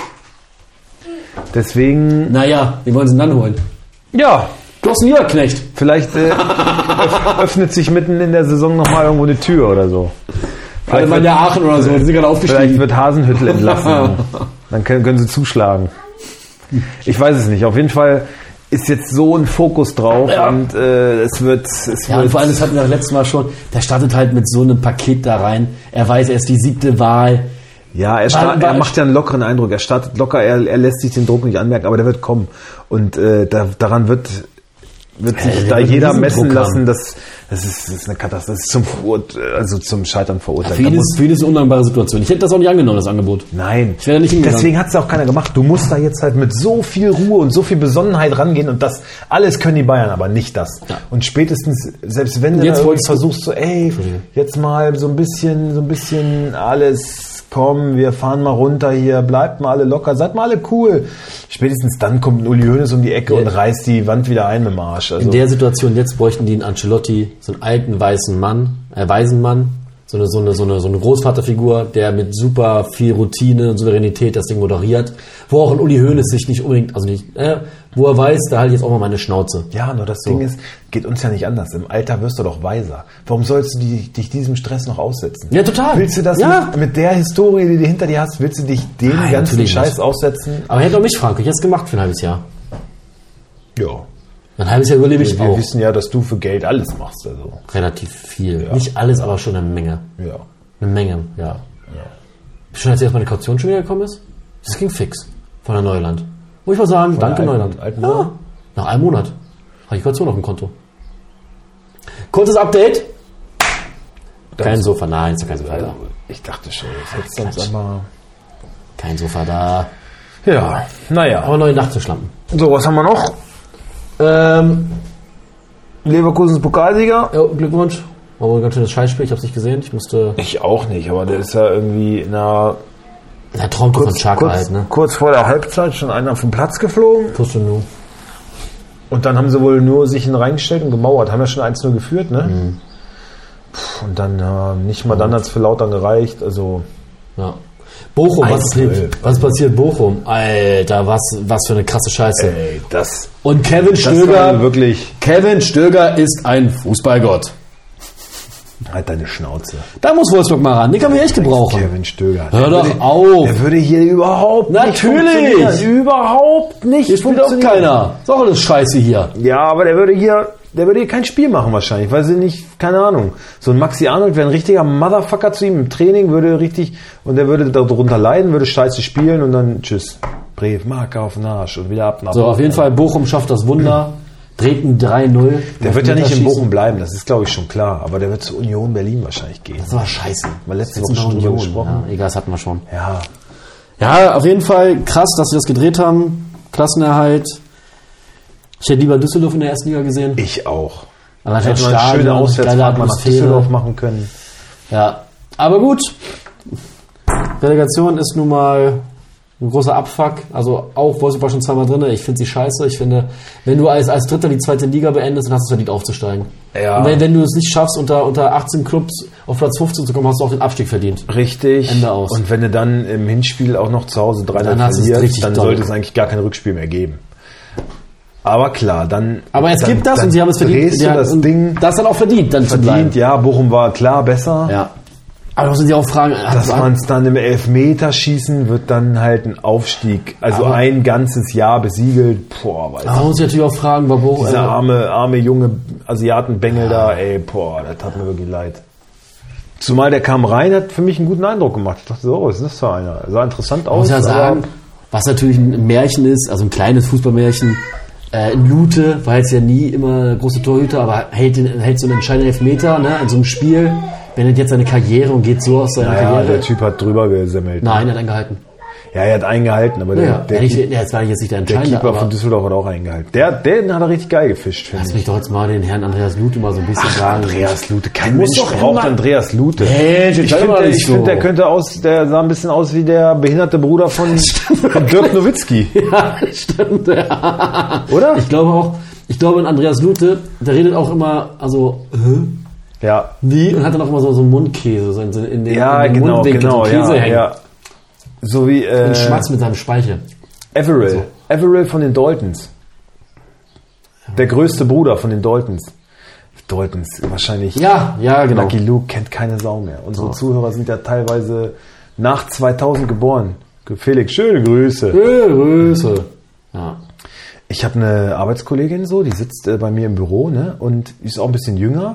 Deswegen,
Naja, wie wollen sie ihn dann holen?
ja,
Thorsten Lieberknecht.
vielleicht äh, öff- öffnet sich mitten in der Saison nochmal irgendwo eine Tür oder so.
Vielleicht mal in der Aachen oder so, die sind gerade
Vielleicht
aufgestiegen.
wird Hasenhüttl entlassen. Dann können, können sie zuschlagen. Ich weiß es nicht. Auf jeden Fall ist jetzt so ein Fokus drauf
Ja.
und äh, es wird... Es
Ja, und
wird
vor allem, das hatten wir das letzte Mal schon, der startet halt mit so einem Paket da rein. Er weiß, er ist die siebte Wahl.
Ja, er,
War-
start,
war-
er macht ja einen lockeren Eindruck. Er startet locker, er, er lässt sich den Druck nicht anmerken, aber der wird kommen. Und äh, da, daran wird, wird sich
der
da
wird einen
jeder
Riesendruck
messen
haben.
lassen, dass das ist, das ist eine Katastrophe, das ist zum, Verurt- also zum Scheitern verurteilt.
Für
Da
ihn,
muss-
ist, für ihn ist eine undankbare Situation. Ich hätte das auch nicht angenommen, das Angebot.
Nein,
Ich wäre nicht hingegangen.
deswegen hat es auch keiner gemacht. Du musst da jetzt halt mit so viel Ruhe und so viel Besonnenheit rangehen und das alles können die Bayern, aber nicht das.
Ja.
Und spätestens, selbst wenn du
Jetzt
da irgendwie
wolltest du-
versuchst, so, ey, jetzt mal so ein bisschen, so ein bisschen alles, komm, wir fahren mal runter hier, bleibt mal alle locker, seid mal alle cool. Spätestens dann kommt ein Uli Hoeneß um die Ecke
Ja.
und reißt die Wand wieder ein mit dem Arsch. Also,
In der Situation jetzt bräuchten die einen Ancelotti, so einen alten weißen Mann, äh, weisen Mann, So eine, so eine, so eine, so eine Großvaterfigur, der mit super viel Routine und Souveränität das Ding moderiert. Wo auch ein Uli Hoeneß sich nicht unbedingt, also nicht, äh, wo er weiß, da halte ich jetzt auch mal meine Schnauze.
Ja, nur das
So.
Ding ist, geht uns ja nicht anders. Im Alter wirst du doch weiser. Warum sollst du die, dich diesem Stress noch aussetzen?
Ja, total.
Willst du das
Ja.
mit, mit der Historie, die du hinter dir hast, willst du dich dem
Nein,
ganzen
natürlich
Scheiß
nicht.
aussetzen?
Aber er hätte auch mich fragen können. Ich hätte es gemacht für ein halbes Jahr.
Ja.
Ein halbes Jahr überlebe ich
Wir
auch.
wissen ja, dass du für Geld alles machst. Also.
Relativ viel.
Ja.
Nicht alles, aber schon eine Menge.
Ja.
Eine Menge, ja. Bist du schon, als erst meine Kaution schon wieder gekommen ist? Das ging fix. Von der Neuland. Muss ich mal sagen, danke
der alten-
Neuland.
alten
ja.
Neuland?
Nach einem Monat habe ich Kaution auf dem Konto. Kurzes Update. Kein Sofa, nein, ist ja kein Sofa da.
Ich dachte schon, das hättest du sonst einmal.
Kein Sofa da.
Ja, naja.
Aber neue Nachttischlampen.
So, was haben wir noch?
Ähm,
Leverkusens Pokalsieger?
ja, Glückwunsch. War wohl ein ganz schönes Scheißspiel, ich habe es nicht gesehen. Ich musste.
Ich auch nicht, aber der ist ja irgendwie na,
Der träumt von
kurz,
Schark
kurz,
halt, ne?
kurz vor der Halbzeit schon einer vom Platz geflogen.
Tust du nur.
Und dann haben sie wohl nur sich hin reingestellt und gemauert. Haben ja schon eins null geführt, ne?
Mhm.
Puh, und dann äh, nicht mal dann hat es für Lautern gereicht. Also
Ja. Bochum, was ist,
eins null.
was passiert Bochum? Alter, was, was für eine krasse Scheiße.
ey, das,
Und Kevin
das war
Stöger,
wirklich
Kevin Stöger ist ein Fußballgott.
halt deine Schnauze.
Da muss Wolfsburg mal ran, den kann man echt gebrauchen.
Kevin Stöger.
Hör
Der
doch
würde,
auf.
Der würde hier überhaupt
Natürlich.
nicht funktionieren. Überhaupt nicht.
Hier spielt auch
funktionieren.
keiner. Ist auch alles scheiße hier.
Ja, aber der würde hier, der würde hier kein Spiel machen wahrscheinlich, weil sie nicht, keine Ahnung. So ein Maxi Arnold wäre ein richtiger Motherfucker zu ihm im Training, würde richtig, und der würde darunter leiden, würde scheiße spielen und dann tschüss. Brief, Marke auf den Arsch und wieder ab nach
So, auf jeden Fall, Bochum schafft das Wunder. Dreht ein drei null.
Der wird ja nicht in Bochum bleiben, das ist glaube ich schon klar, aber der wird zur Union Berlin wahrscheinlich gehen.
Das war scheiße.
Mal letzte
Jetzt
Woche
sind wir
schon drüber
Union.
gesprochen.
Ja, egal, das hatten wir schon.
Ja,
Ja, auf jeden Fall krass, dass sie das gedreht haben. Klassenerhalt. Ich hätte lieber Düsseldorf in der ersten Liga gesehen.
ich auch.
Allein
Hätte
schon
man eine schöne
Stadion,
Auswärtsfahrt
geile
mal nach
Atmosphäre.
Düsseldorf machen können.
Ja, aber gut. Relegation ist nun mal ein großer Abfuck. Also auch Wolfsburg war schon zweimal drin. Ich finde sie scheiße. Ich finde, wenn du als, als Dritter die zweite Liga beendest, dann hast du es verdient aufzusteigen.
Ja.
Und wenn, wenn du es nicht schaffst, unter, unter achtzehn Clubs auf Platz fünfzehn zu kommen, hast du auch den Abstieg verdient.
Richtig.
Ende aus.
Und wenn du dann im Hinspiel auch noch zu Hause drei null
Dann hast du es
verlierst,
richtig
dann
doll.
sollte es eigentlich gar kein Rückspiel mehr geben. Aber klar, dann...
Aber es
dann,
gibt das
dann
und sie haben es verdient.
drehst
Die
du
haben-
das
und
Ding
das dann auch verdient, dann zu bleiben.
verdient. Ja, Bochum war klar besser.
Ja. Aber da müssen sie auch fragen,
Dass man es dann im Elfmeterschießen wird dann halt ein Aufstieg. Also
Aber-
ein ganzes Jahr besiegelt. Boah, weiß
da muss ich natürlich auch fragen, warum.
Dieser
äh,
arme, arme junge Asiatenbengel da, ey, boah, das tat mir wirklich leid. Zumal der kam rein, hat für mich einen guten Eindruck gemacht. Ich dachte so, oh, was ist das für einer? Sah interessant
Man
aus.
muss ja
aber-
sagen, was natürlich ein Märchen ist, also ein kleines Fußballmärchen. Äh, Lute war jetzt ja nie immer der große Torhüter, aber hält, den, hält so einen entscheidenden Elfmeter, ne, in so einem Spiel, beendet jetzt seine Karriere und geht so aus seiner
Naja,
Karriere.
der Typ hat drüber gesemmelt.
Nein, er hat eingehalten.
Ja, er hat eingehalten, aber der,
Ja,
der,
ja, nicht,
Keep-
ja, jetzt war jetzt nicht der
der
entscheidende,
Keeper
aber
von Düsseldorf hat auch eingehalten. Der, den hat er richtig geil gefischt, finde
lass
ich.
mich doch jetzt mal den Herrn Andreas Lute mal so ein bisschen sagen.
Andreas Lute, kein
Muss
Mensch
doch
braucht
immer-
Andreas Lute.
Hey,
ich
sei
finde,
mal
der,
nicht
ich find,
so.
der könnte aus, der sah ein bisschen aus wie der behinderte Bruder von, von Dirk Nowitzki.
Ja, stimmt. Ja.
Oder?
Ich glaube auch, ich glaube an Andreas Lute, der redet auch immer, also, hä?
Ja.
Wie? Und hat dann auch immer so, so einen Mundkäse, so in, so in den,
Ja,
in den
genau,
Mundwinkel,
genau,
so Käse
ja,
hängen.
ja. So wie, äh,
Und schmatzt mit seinem Speichel.
Averill.
So.
Averill von den Daltons. Der größte Bruder von den Daltons. Daltons, wahrscheinlich.
Ja, ja, genau.
Lucky Luke kennt keine Sau mehr. Unsere Zuhörer sind ja teilweise nach zweitausend geboren. Felix, schöne Grüße.
Größe. Ja.
Ich habe eine Arbeitskollegin so, die sitzt äh, bei mir im Büro, ne, und die ist auch ein bisschen jünger.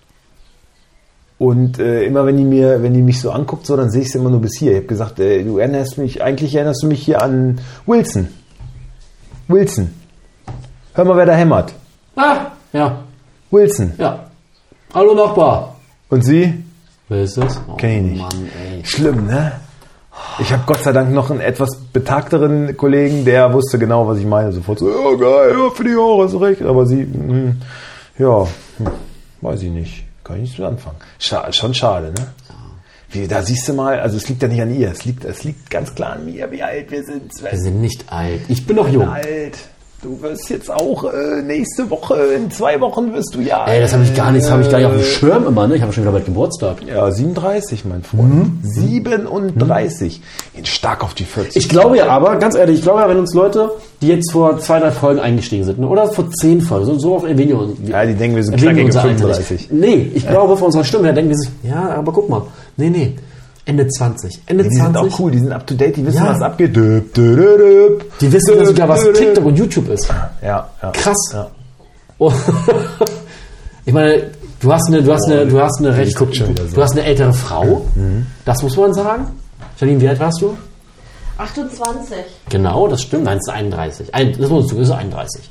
Und äh, immer wenn die mir, wenn die mich so anguckt, so, dann sehe ich sie immer nur bis hier. Ich habe gesagt, äh, du erinnerst mich, eigentlich erinnerst du mich hier an Wilson. Wilson. Hör mal, wer da hämmert.
Ah, ja,
Wilson.
ja. Hallo Nachbar.
Und sie?
Wer ist das? Oh,
Kenn ich nicht.
Mann, ey.
Schlimm, ne? Ich habe Gott sei Dank noch einen etwas betagteren Kollegen, der wusste genau, was ich meine. Sofort so, ja geil, ja, für die Jahre hast du recht. Aber sie, mh, ja, hm, weiß ich nicht. Kann ich nicht so anfangen. Schade, schon schade, ne? Wie, da siehst du mal, also es liegt ja nicht an ihr, es liegt, es liegt ganz klar an mir, wie alt wir sind. Sven.
Wir sind nicht alt. Ich bin noch jung.
Alt. Du wirst jetzt auch äh, nächste Woche, in zwei Wochen wirst du ja...
Ey, das habe ich gar nicht, das habe ich gar nicht auf dem Schirm immer, ne? Ich habe schon wieder bald Geburtstag.
Ja, siebenunddreißig, mein Freund. Mhm. siebenunddreißig. Gehen stark auf die vierzig.
Ich glaube ja aber, ganz ehrlich, ich glaube ja, wenn uns Leute, die jetzt vor zwei, drei Folgen eingestiegen sind, ne? Oder vor zehn Folgen, so, so auf Erwähnung.
Ja, die denken, wir sind knackige fünfunddreißig.
Nee, ich glaube, von unserer Stimme her denken die sich, ja, aber guck mal, nee, nee. Ende zwanzig. Ende
ja, die
zwanzig.
sind auch cool, die sind up to date, die wissen,
ja.
was abgeht. Döp, döp, döp,
die wissen ja sogar, was TikTok und YouTube ist.
Ja, ja.
Krass.
Ja.
Oh. Ich meine, du hast eine, du hast eine, du hast eine recht,
so.
du hast eine ältere Frau. Mhm. Das muss man sagen. Janine, wie alt warst du?
achtundzwanzig.
Genau, das stimmt. Nein, es ist einunddreißig. Ein, das musst du, es ist einunddreißig.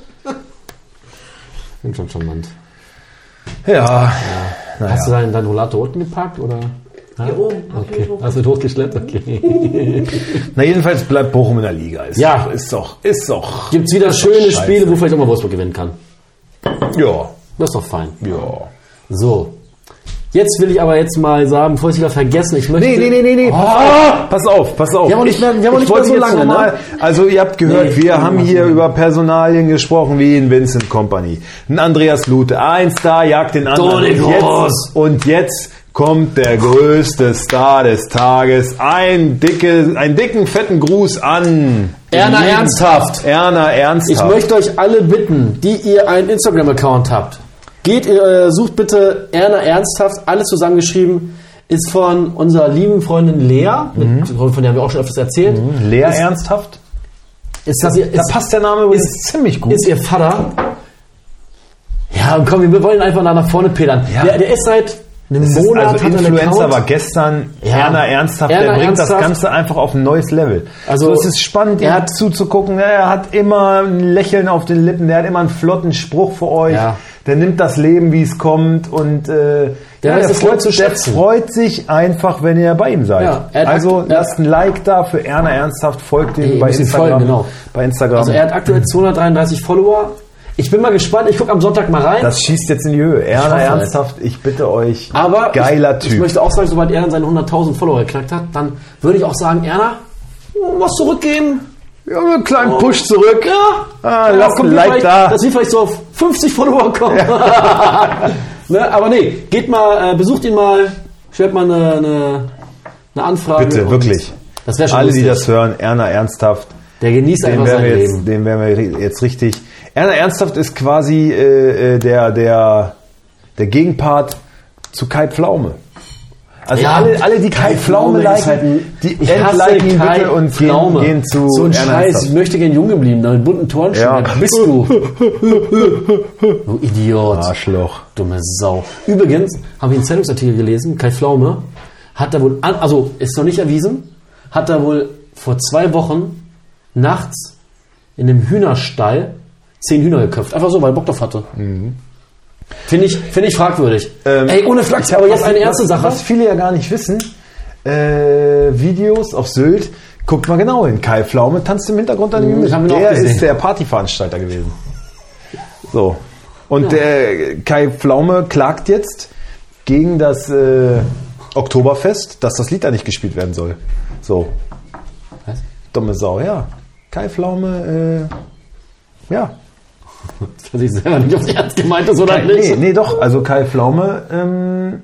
Bin schon charmant.
Ja. ja.
Naja. Hast du deinen, deinen Rollator unten gepackt, oder?
Hier oben.
Okay. Hast du hochgeschleppt? Okay.
Na, jedenfalls bleibt Bochum in der Liga. Ist
ja.
Doch, ist doch, ist doch.
Gibt's wieder schöne Spiele, wo vielleicht auch mal Wolfsburg gewinnen kann.
Ja.
Das ist doch fein.
Ja.
So. Jetzt will ich aber jetzt mal sagen, bevor ich es wieder vergessen, ich möchte...
Nee, nee, nee, nee, nee.
Oh.
Pass auf, pass auf.
Wir haben auch nicht mehr, wir haben auch nicht mehr so lange,
mal,
ne?
Also ihr habt gehört,
Nee,
wir haben hier über Personalien gesprochen, wie in Vincent Kompany. Ein Andreas Lute, ein Star jagt den anderen.
Toni
Und
Kroos.
jetzt, und jetzt kommt der größte Star des Tages. Ein dicke, einen dicken, fetten Gruß an...
Erna
den lieben
Ernsthaft.
Erna Ernsthaft.
Ich möchte euch alle bitten, die ihr einen Instagram-Account habt, geht, äh, sucht bitte Erna Ernsthaft, alles zusammengeschrieben, ist von unserer lieben Freundin Lea, mhm. mit, von der haben wir auch schon öfters erzählt.
Mhm. Lea ist, Ernsthaft?
Ist das, ist,
da passt der Name übrigens
ist,
ziemlich gut.
Ist ihr Vater. Ja, und komm, wir wollen einfach nach vorne pedern.
Ja.
Der, der ist seit einem
Es
Monat...
ist, also Influencer war gestern,
ja.
Erna Ernsthaft,
Erna
der bringt
Ernsthaft.
das Ganze einfach auf ein neues Level.
Also,
so, es ist spannend,
er
ihm
hat
zuzugucken. Er hat immer ein Lächeln auf den Lippen, der hat immer einen flotten Spruch für euch.
Ja.
Der nimmt das Leben, wie es kommt und äh,
der,
ja, der,
ist
freut,
zu
der
schätzen.
freut sich einfach, wenn ihr bei ihm seid.
Ja, er hat
also
akt-
lasst ein Like da für Erna Ernsthaft, folgt ihm
Ey,
bei
müsst ihr
Instagram.
folgen, genau.
Bei Instagram.
Also er hat aktuell zweihundertdreiunddreißig Follower. Ich bin mal gespannt, ich gucke am Sonntag mal rein.
Das schießt jetzt in die Höhe. Erna
hoffe,
Ernsthaft, ich bitte euch.
Aber
geiler
ich,
Typ.
ich möchte auch sagen, sobald er dann seine hunderttausend Follower geknackt hat, dann würde ich auch sagen, Erna, was zurückgeben.
Ja, einen kleinen oh. Push zurück.
Ja,
ah,
ja
lasst ein Like da.
Dass wir vielleicht so auf fünfzig Follower kommen. Ja. Ne, aber nee, geht mal, äh, besucht ihn mal, stellt mal eine, eine, eine Anfrage.
Bitte, wirklich.
Das wäre schon
alle,
lustig.
die das hören, Erna Ernsthaft.
Der genießt
den
einfach
werden
sein
wir jetzt,
Leben.
Den werden wir jetzt richtig... Erna Ernsthaft ist quasi äh, der, der, der Gegenpart zu Kai Pflaume. Also
Ja,
alle, alle, die Kai,
Kai
Pflaume
Pflaume
liken,
ist halt ein-
die
Ich hasse
entliken ihn
Kai
bitte und gehen,
Pflaume.
gehen zu
So ein
Erna
Scheiß,
Ernsthaft.
ich möchte gern jung geblieben, mit bunten Turnschuhen.
Ja.
Wer bist du? Du Idiot.
Arschloch.
Dumme Sau. Übrigens habe ich einen Zeitungsartikel gelesen, Kai Pflaume hat da wohl, an, also ist noch nicht erwiesen, hat da wohl vor zwei Wochen nachts in einem Hühnerstall zehn Hühner geköpft. Einfach so, weil er Bock drauf hatte. Mhm. Finde ich, finde ich fragwürdig.
Ähm,
Ey, ohne Flachs, aber jetzt eine ernste Sache.
Was viele ja gar nicht wissen, äh, Videos auf Sylt, guckt mal genau hin. Kai Pflaume tanzt im Hintergrund an ihm mit.
haben wir noch
Der
gesehen.
ist der Partyveranstalter gewesen. So. Und
Ja.
der Kai Pflaume klagt jetzt gegen das äh, Oktoberfest, dass das Lied da nicht gespielt werden soll. So.
Was?
Dumme Sau, ja. Kai Pflaume, äh, ja.
Das weiß ich selber nicht, ob es ernst gemeint ist oder
Kai,
nicht.
nee, nee, doch. Also Kai Pflaume, ähm,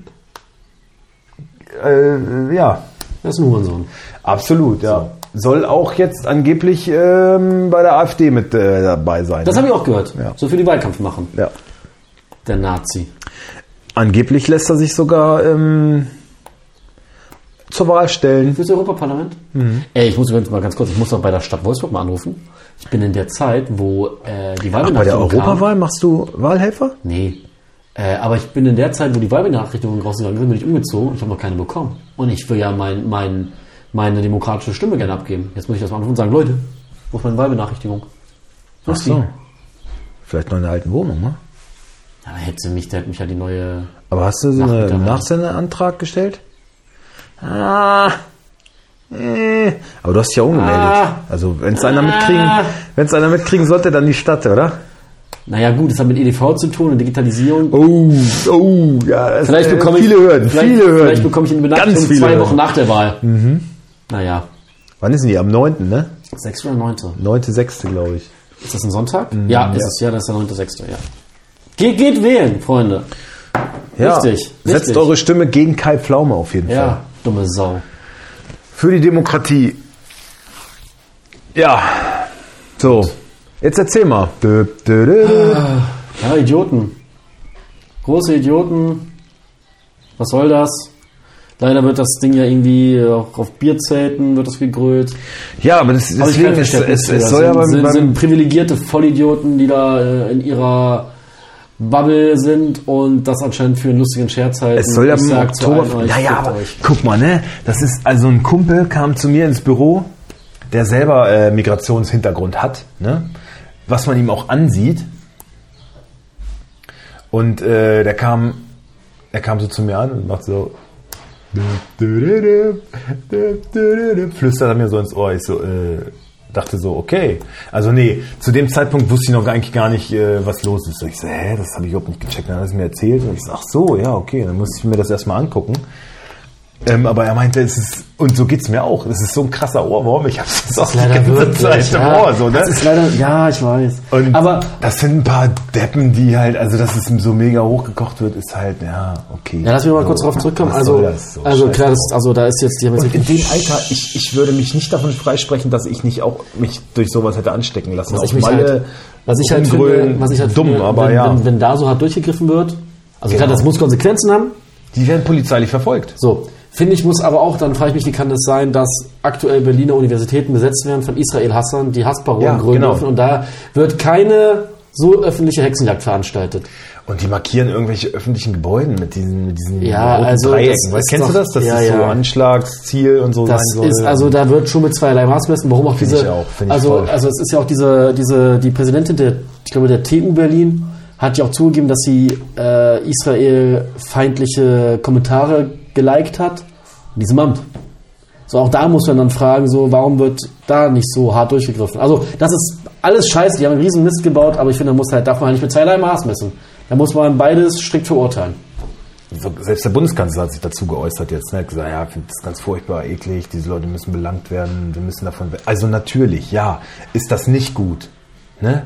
äh, ja.
Das ist ein Hurensohn.
Absolut, ja. Soll auch jetzt angeblich ähm, bei der AfD mit äh, dabei sein.
Das
ne?
habe ich auch gehört.
Ja.
So für die Wahlkampf machen.
Ja.
Der Nazi.
Angeblich lässt er sich sogar ähm, zur Wahl stellen.
Fürs Europaparlament? Mhm. Ey, ich muss übrigens mal ganz kurz, ich muss noch bei der Stadt Wolfsburg mal anrufen. Ich bin in der Zeit, wo äh, die
Ach,
Wahlbenachrichtigung
bei der Europawahl
kam.
machst du Wahlhelfer?
Nee. Äh, aber ich bin in der Zeit, wo die Wahlbenachrichtigungen rausgegangen sind, bin ich umgezogen. Ich habe noch keine bekommen. Und ich will ja mein, mein, meine demokratische Stimme gerne abgeben. Jetzt muss ich das mal anrufen und sagen, Leute, wo ist meine Wahlbenachrichtigung? Wo
Ach
ist die?
so. Vielleicht noch in der alten Wohnung, ne?
Ja, da hätte sie mich, der hat mich ja die neue...
Aber hast du so einen
Nachmittag.
Nachsendeantrag gestellt? Ah. Äh. Aber du hast dich ja umgemeldet.
Ah.
Also wenn es einer mitkriegen,
Ah.
wenn es einer mitkriegen sollte, dann die Stadt, oder?
Naja gut, das hat mit E D V zu tun und Digitalisierung.
Oh, oh, ja. Das
Vielleicht
äh,
bekomme ich,
viele Hürden,
vielleicht,
viele Hürden.
Vielleicht bekomme ich eine
Ganz
Benachrichtigung
viele
zwei
Hürden.
Wochen nach der Wahl. Mhm. Naja,
Wann ist denn die? Am neunten, ne?
sechste oder neunte
neunte, sechste, glaube ich.
Ist das ein Sonntag?
Mm,
ja, ist
ja.
es. Ja, das ist der neunter sechster Ja. Geht, geht wählen, Freunde.
Ja,
Richtig.
setzt
richtig.
eure Stimme gegen Kai Pflaume auf jeden Fall.
Ja, dumme Sau.
Für die Demokratie. Ja. So. Jetzt erzähl mal. Dö, dö, dö, dö.
Ja, Idioten. Große Idioten. Was soll das? Leider wird das Ding ja irgendwie auch auf Bierzelten wird das gegrölt.
Ja, aber das,
Hab ich
deswegen
kein
ist
Verständnis
es,
für.
es
Das
soll ja
sind,
beim,
sind,
beim
sind privilegierte Vollidioten, die da äh, in ihrer Bubble sind und das anscheinend für einen lustigen Scherz halten.
es soll ja
Ich
beim
sag zu
Oktober.
allen euch,
Naja,
fickt
aber
euch.
guck mal, ne? Das ist also ein Kumpel kam zu mir ins Büro, der selber äh, Migrationshintergrund hat, ne? Was man ihm auch ansieht. Und äh, der kam, er kam so zu mir an und macht so. Flüstert er mir so ins Ohr. Ich so, äh, dachte so, okay. Also nee, zu dem Zeitpunkt wusste ich noch eigentlich gar nicht, äh, was los ist. So, ich so, hä, das habe ich überhaupt nicht gecheckt. Dann hat er es mir erzählt und ich so, ach so, ja, okay. Dann musste ich mir das erstmal angucken. Ähm, aber er meinte, es ist, und so geht's mir auch, es ist so ein krasser Ohrwurm, ich hab's das auch die
Leider
ganze
wirklich,
Zeit im
ja.
Ohr, so, ne?
Das ist leider, ja, ich weiß.
Und
aber
das sind ein paar Deppen, die halt, also dass es so mega hochgekocht wird, ist halt, ja, okay.
ja, lass mich mal
so,
kurz darauf zurückkommen.
was
Also,
soll das? So,
also
scheiß
klar, das,
drauf.
also da ist jetzt, die haben jetzt
Und in
wirklich-
dem Alter, ich, ich würde mich nicht davon freisprechen, dass ich nicht auch mich durch sowas hätte anstecken lassen.
was
Auf
ich mich
Malle
halt, was ich halt
rumgrölen,
finde, was ich halt
dumm,
finde,
aber
wenn,
ja.
wenn, wenn da so hart durchgegriffen wird, also klar,
Genau.
das muss Konsequenzen haben.
Die werden polizeilich verfolgt.
So, finde ich, muss aber auch, dann frage ich mich, wie kann es sein, dass aktuell Berliner Universitäten besetzt werden von Israel-Hassern, die Hassparolen
Ja,
gründen
genau.
dürfen und da wird keine so öffentliche Hexenjagd veranstaltet.
Und die markieren irgendwelche öffentlichen Gebäuden mit diesen, mit diesen
Ja,
roten
also
Dreiecken.
das
Weißt,
ist
kennst du
doch-
das? Das
ja,
ist so
ja.
Anschlagsziel und so
Das
sein soll.
ist, also da wird schon mit zweierlei Maß gemessen. Warum auch
Find
diese,
ich auch, find ich
also,
voll.
also es ist ja auch diese, diese, die Präsidentin der, ich glaube der T U Berlin hat ja auch zugegeben, dass sie äh, Israel-feindliche Kommentare geliked hat in diesem Amt. So, auch da muss man dann fragen, so, warum wird da nicht so hart durchgegriffen? Also, das ist alles scheiße, die haben einen riesen Mist gebaut, aber ich finde, da muss halt, darf man halt nicht mit zweierlei Maß messen. Da muss man beides strikt verurteilen.
So, selbst der Bundeskanzler hat sich dazu geäußert jetzt. Ne? Hat gesagt, ja, ich finde das ganz furchtbar, eklig, diese Leute müssen belangt werden, wir müssen davon weg. Also natürlich, ja, ist das nicht gut. Ne?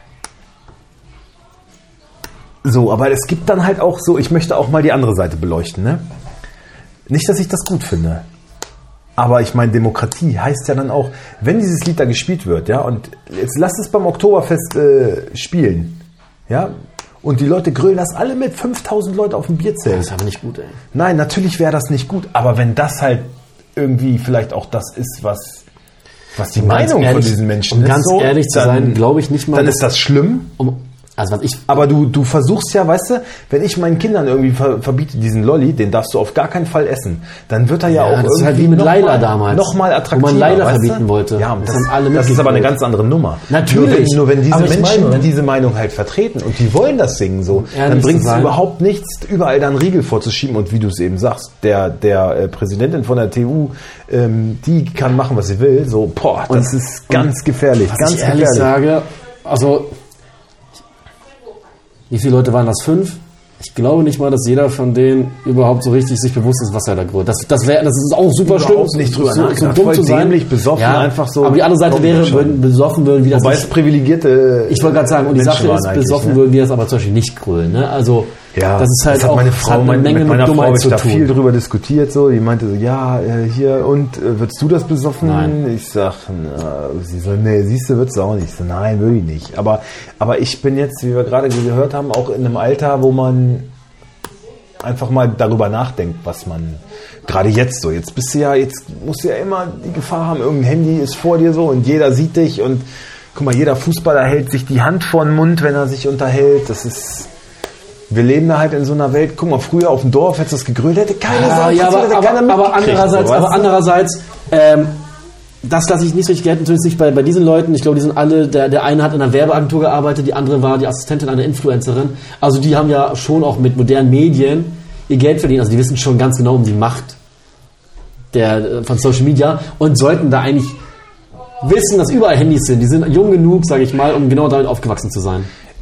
So, aber es gibt dann halt auch so, ich möchte auch mal die andere Seite beleuchten. Ne? Nicht, dass ich das gut finde. Aber ich meine, Demokratie heißt ja dann auch, wenn dieses Lied da gespielt wird, ja, und jetzt lasst es beim Oktoberfest äh, spielen, ja, und die Leute grölen das alle mit fünftausend Leute auf dem Bierzelt.
Das ist aber nicht gut, ey.
Nein, natürlich wäre das nicht gut, aber wenn das halt irgendwie vielleicht auch das ist, was, was die
Um ganz
Meinung
ehrlich-
von diesen Menschen
um
ist,
ganz
so,
ehrlich zu
dann,
sein, glaube ich nicht mal,
dann
dass-
ist das schlimm.
Um, also was ich,
Aber du, du versuchst ja, weißt du, wenn ich meinen Kindern irgendwie ver, verbiete, diesen Lolli, den darfst du auf gar keinen Fall essen, dann wird er ja,
Ja,
auch
das ist
irgendwie
halt wie mit
noch
Laila
mal,
damals,
noch mal
wo
attraktiver.
man Laila
weißt du?
verbieten wollte.
Ja,
Das
das,
haben alle
das ist aber eine
mitgekriegt.
ganz andere Nummer.
Natürlich.
Nur wenn, nur wenn diese
Aber ich
Menschen
meine-
diese Meinung halt vertreten und die wollen das singen so,
Ehrlich
dann
zu
bringt es
sein.
überhaupt nichts, überall da einen Riegel vorzuschieben und wie du es eben sagst, der, der äh, Präsidentin von der T U, ähm, die kann machen, was sie will, so, boah, das
Und-
ist ganz gefährlich,
was
ganz
ich ehrlich
gefährlich.
sage, also wie viele Leute waren das? Fünf? Ich glaube nicht mal, dass jeder von denen überhaupt so richtig sich bewusst ist, was er da grüßt. Das, das, wär, das ist auch super
Überhaupt
schlimm.
nicht drüber
so, so
nachgedacht.
dumm
Voll
zu sein.
dämlich, besoffen, einfach so.
Aber die andere Seite
Komm,
wäre,
schon.
würden besoffen würden, wie das
Wobei
nicht-
es privilegierte
Ich wollte gerade sagen, und die
Menschen
Sache
waren
ist,
eigentlich,
besoffen
ne?
würden wir das aber zum Beispiel nicht grölen. Ne? Also,
Ja,
das ist halt
das hat
auch
meine
das
Frau,
hat eine
mein,
Menge
mit
mit
meiner Frau
Dummheit
habe ich
zu
da
tun.
viel drüber diskutiert. So, die meinte so, ja, äh, hier, und äh, würdest du das besoffen?
Nein.
Ich sag, na, sie so, nee, siehst du, würdest du auch nicht. Ich so, nein, würde ich nicht. Aber, aber ich bin jetzt, wie wir gerade gehört haben, auch in einem Alter, wo man einfach mal darüber nachdenkt, was man gerade jetzt so, jetzt bist du ja, jetzt musst du ja immer die Gefahr haben, irgendein Handy ist vor dir so und jeder sieht dich und guck mal, jeder Fußballer hält sich die Hand vor den Mund, wenn er sich unterhält. Das ist, wir leben da halt in so einer Welt. Guck mal, früher auf dem Dorf hätte es gegrölt, hätte keiner
Ja,
sagen,
ja, aber,
hätte
aber,
keiner
aber
mitgekriegt,
andererseits,
so, weißt
aber
du?
andererseits, ähm, das lasse ich nicht so richtig gelten, zumindest nicht bei, bei diesen Leuten. Ich glaube, die sind alle, der, der eine hat in einer Werbeagentur gearbeitet, die andere war die Assistentin einer Influencerin. Also die haben ja schon auch mit modernen Medien ihr Geld verdient. Also die wissen schon ganz genau um die Macht der, von Social Media und sollten da eigentlich wissen, dass überall Handys sind. Die sind jung genug, sage ich mal, um genau damit aufgewachsen zu sein.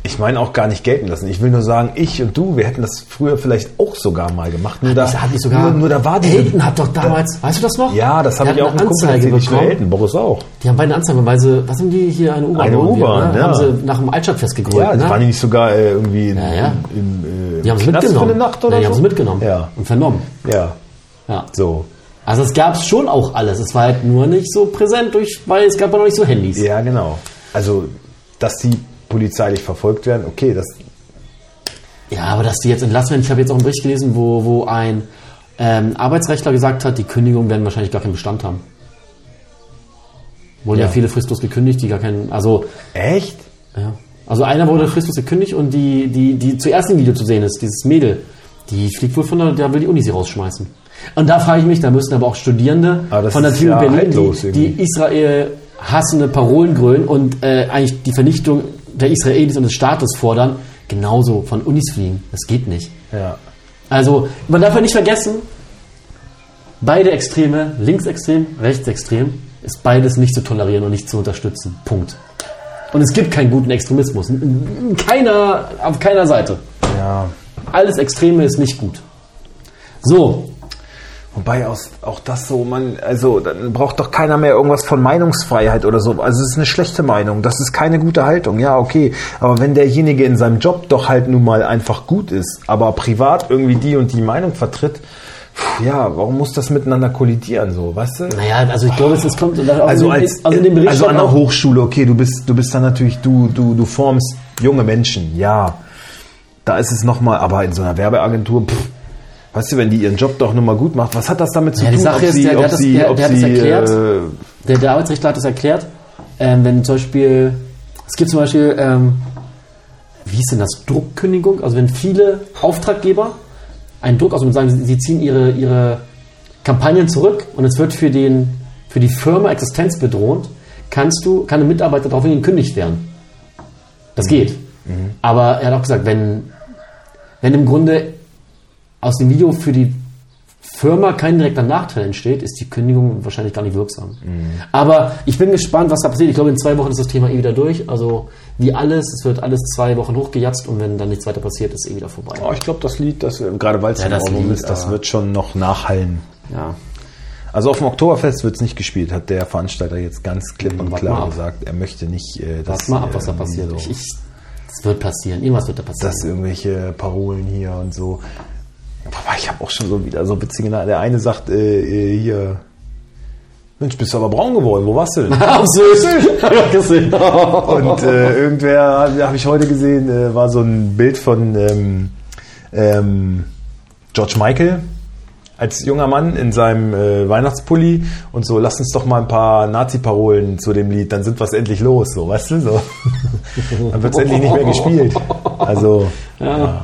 Ich meine auch gar nicht gelten lassen. Ich will nur sagen, ich und du, wir hätten das früher vielleicht auch sogar mal gemacht. Nur da,
hat nicht sogar,
nur, nur da war diese...
Elton hat doch damals, da, weißt du das noch?
Ja, das habe ich auch
eine
im Kumpel
Anzeige
erzählt. Ich will
bekommen.
Elton, Boris auch.
Die haben beide eine Anzeige, weil sie, was haben die hier, eine U-Bahn?
Eine
irgendwie,
U-Bahn,
ne?
ja.
Haben sie nach dem Altstadtfest gegründet,
Ja, das
ne?
waren die nicht sogar äh, irgendwie in,
Ja, ja.
in, in, äh,
Die haben sie
Knast
mitgenommen.
für eine Nacht oder
ja, die
so?
haben sie mitgenommen
Ja.
und vernommen.
Ja,
Ja.
so.
Also es gab schon auch alles. Es war halt nur nicht so präsent, durch, weil es gab ja noch nicht so Handys.
Ja, genau. Also, dass die polizeilich verfolgt werden, okay, das...
Ja, aber dass die jetzt entlassen werden, ich habe jetzt auch einen Bericht gelesen, wo, wo ein ähm, Arbeitsrechtler gesagt hat, die Kündigungen werden wahrscheinlich gar keinen Bestand haben. Wurden ja,
Ja.
viele fristlos gekündigt, die gar keinen, also,
Echt?
ja. Also einer wurde fristlos gekündigt und die, die, die zuerst im Video zu sehen ist, dieses Mädel, die fliegt wohl von der, der will die Uni sie rausschmeißen. Und da frage ich mich, da müssten aber auch Studierende
Aber das
von der
ist
T U
ja
Berlin,
haltlos
die,
irgendwie.
die Israel hassende Parolen grölen und äh, eigentlich die Vernichtung der Israelis und des Staates fordern, genauso von Unis fliegen. Das geht nicht.
Ja.
Also, man darf ja nicht vergessen, beide Extreme, linksextrem, rechtsextrem, ist beides nicht zu tolerieren und nicht zu unterstützen. Punkt. Und es gibt keinen guten Extremismus. Keiner, auf keiner Seite.
Ja.
Alles Extreme ist nicht gut. So.
Wobei aus, auch das so, man, also dann braucht doch keiner mehr irgendwas von Meinungsfreiheit oder so. Also es ist eine schlechte Meinung, das ist keine gute Haltung, ja okay. Aber wenn derjenige in seinem Job doch halt nun mal einfach gut ist, aber privat irgendwie die und die Meinung vertritt, ja, warum muss das miteinander kollidieren so, weißt du?
Naja, also ich glaube, es ist, kommt
Also, als,
also in dem Bericht
also an
stand
der
auch-
Hochschule, okay, du bist, du bist dann natürlich, du, du, du formst junge Menschen, ja. Da ist es nochmal, aber in so einer Werbeagentur, pff, weißt du, wenn die ihren Job doch nochmal gut macht, was hat das damit zu
Ja, die
tun,
Sache
ob
ist,
sie,
der- der
ob
hat das-
sie,
der-
ob
der hat das
sie,
erklärt.
äh,
Der, der Arbeitsrechtler hat es erklärt, ähm, wenn zum Beispiel, es gibt zum Beispiel, ähm, wie hieß denn das, Druckkündigung, also wenn viele Auftraggeber einen Druck, also sagen, sie, sie ziehen ihre, ihre Kampagnen zurück und es wird für, den, für die Firma existenzbedrohend, kannst du, kann ein Mitarbeiter daraufhin gekündigt werden. Das geht. Aber er hat auch gesagt, wenn, wenn im Grunde aus dem Video für die Firma kein direkter Nachteil entsteht, ist die Kündigung wahrscheinlich gar nicht wirksam. Aber ich bin gespannt, was da passiert. Ich glaube, in zwei Wochen ist das Thema eh wieder durch. Also wie alles, es wird alles zwei Wochen hochgejatzt und wenn dann nichts weiter passiert, ist eh wieder vorbei.
oh, ich glaube, das Lied, das, gerade weil es
Ja,
ein
das
Album
Lied,
ist, das
aber-
wird schon noch nachhallen.
Ja.
Also auf dem Oktoberfest wird es nicht gespielt, hat der Veranstalter jetzt ganz klipp und
Warte mal
klar
ab.
gesagt. Er möchte nicht, äh, dass
Warte mal ab, was da
äh,
passiert.
So,
Ich, ich, es wird passieren. Irgendwas wird da passieren.
dass irgendwelche Parolen hier und so. Wobei, ich habe auch schon so wieder so witzige. Der eine sagt äh, äh, hier, Mensch, bist du aber braun geworden. Wo warst du denn?
Auf Süß. Hab ich gesehen.
Und äh, irgendwer, habe ich heute gesehen, äh, war so ein Bild von ähm, ähm, George Michael als junger Mann in seinem äh, Weihnachtspulli und so, lass uns doch mal ein paar Nazi-Parolen zu dem Lied, dann sind wir endlich los, so, weißt du, so. Dann wird es endlich nicht mehr gespielt. Also, ja.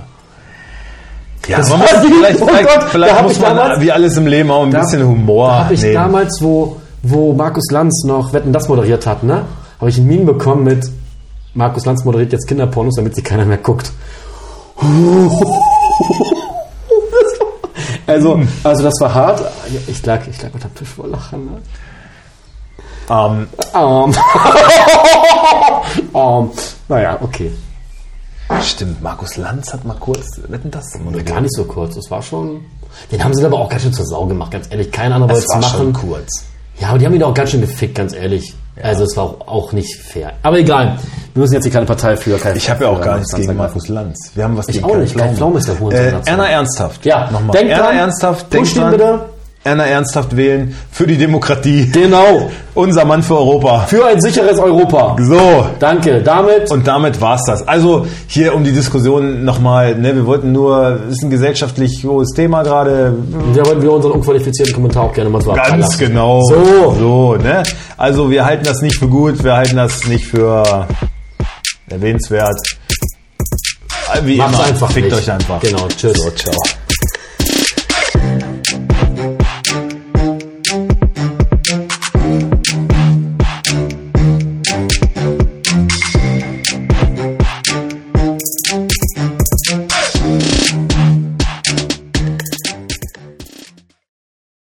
Ja,
Das
man
war
muss,
die-
vielleicht,
oh
vielleicht,
Gott, da
vielleicht
hab
muss
ich
man,
damals-
wie alles im Leben, auch ein
Da-
bisschen Humor
Da habe ich
nehmen.
damals, wo, wo Markus Lanz noch Wetten, das moderiert hat, ne? Habe ich ein Meme bekommen mit Markus Lanz moderiert jetzt Kinderpornos, damit sie keiner mehr guckt. Also, also das war hart. Ich lag, ich lag unter Tisch vor Lachen. Ne?
Ähm,
Um. um. Naja, okay.
stimmt, Markus Lanz hat mal kurz, wetten das moderiert.
Gar nicht so kurz. Das war schon. Den haben sie aber auch ganz schön zur Sau gemacht, ganz ehrlich. Kein anderer wollte
Es war
es machen.
schon kurz.
Ja, aber die haben ihn auch ganz schön gefickt, ganz ehrlich. Also es war auch, auch nicht fair. Aber egal. Wir müssen jetzt hier keine Partei für. Keine
Ich habe ja auch
für
gar nichts
Lanz
gegen
ergreifen.
Markus Lanz. Wir haben was
Ich
gegen
auch
Kai
nicht. Kai Pflaume ist der Hurensohn
Äh,
dazu.
Erna Ernsthaft.
Ja,
nochmal.
denkt
Erna
dran,
Ernsthaft,
push
denkt
ihn
dran.
bitte.
Erna Ernsthaft wählen für die Demokratie.
Genau.
Unser Mann für Europa.
Für ein sicheres Europa.
So.
Danke. Damit.
Und damit war's das. Also hier um die Diskussion nochmal, ne, wir wollten nur, es ist ein gesellschaftlich hohes Thema gerade.
wir wollten wir unseren unqualifizierten Kommentar auch gerne mal so abfallen
Ganz
lassen.
genau.
So.
So, ne? Also wir halten das nicht für gut, wir halten das nicht für erwähnenswert. Wie
Macht's
immer,
einfach
fickt
nicht.
euch einfach.
Genau. Tschüss.
So, ciao.